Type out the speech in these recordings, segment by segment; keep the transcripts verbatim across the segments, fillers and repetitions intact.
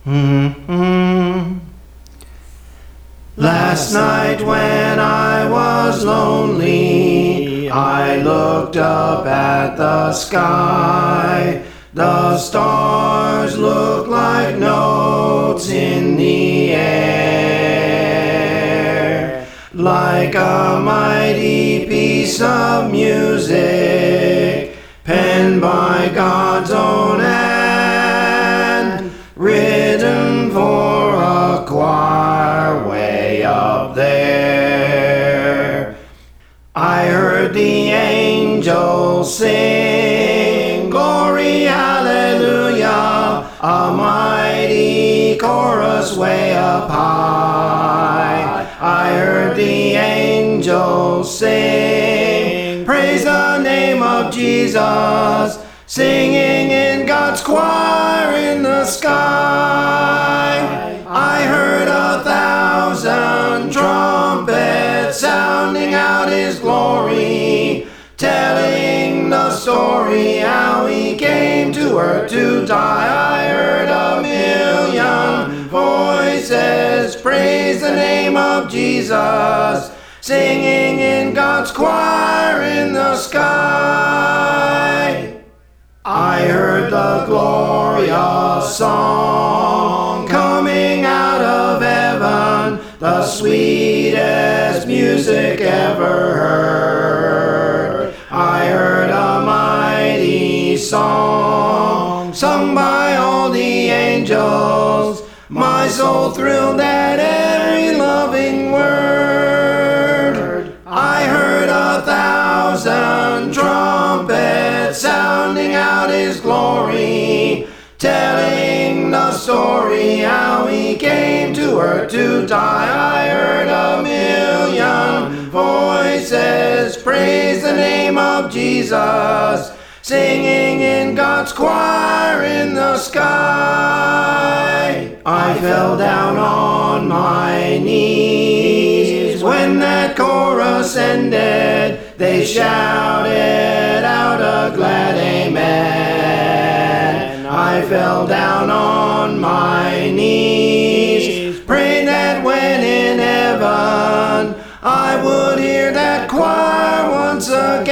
Mm-hmm. Last night when I was lonely, I looked up at the sky. The stars looked like notes in the air, like a mighty piece of music penned by God's own hand, written for a choir way up there. I heard the angels sing, glory, hallelujah, a mighty chorus way up high. I heard the angels sing, praise the name of Jesus, singing in God's choir in the sky. I heard a thousand trumpets sounding out His glory, telling the story how He came to earth to die. I heard a million voices praise the name of Jesus, singing in God's choir in the sky. I heard the glorious song coming out of heaven, the sweetest music ever heard. I heard a mighty song sung by all the angels. My soul thrilled at every loving word. I heard a thousand trumpets sounding out His glory, telling the story how He came to earth to die. I heard a million voices praise the name of Jesus, singing in God's choir in the sky. I fell down on my knees when that chorus ended. They shouted out a glad amen. I fell down on my knees, praying that when in heaven I would hear that choir once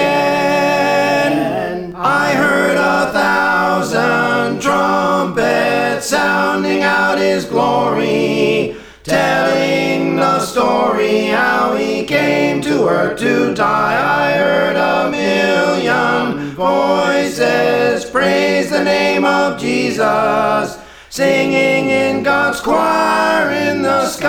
again. I heard a thousand trumpets sounding out His glory, telling the story how He came to earth to die. I heard a million voices praise the name of Jesus, singing in God's choir in the sky.